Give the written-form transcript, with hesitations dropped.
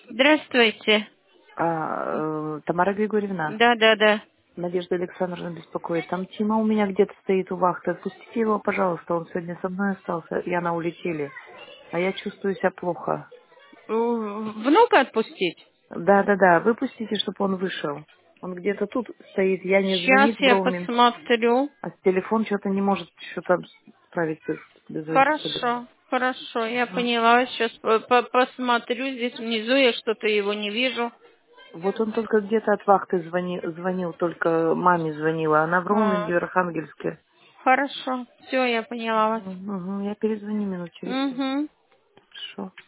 Здравствуйте. Тамара Григорьевна, Да, да, да. Надежда Александровна беспокоит. Там Тима у меня где-то стоит у вахты. Отпустите его, пожалуйста. Он сегодня со мной остался, и она улетели. А я чувствую себя плохо. Внука отпустить? Да. Выпустите, чтобы он вышел. Он где-то тут стоит. Я не Сейчас звонит в я роуминг. посмотрю. А телефон что-то не может что-то справиться с Хорошо, хорошо, я Ага. поняла. Сейчас посмотрю. Здесь внизу я что-то его не вижу. Вот он только где-то от вахты звонил, только маме звонила. Она в А, роуминге в Архангельске. хорошо, все, я поняла вас. Угу, я перезвоню минут через 5. Угу. Хорошо.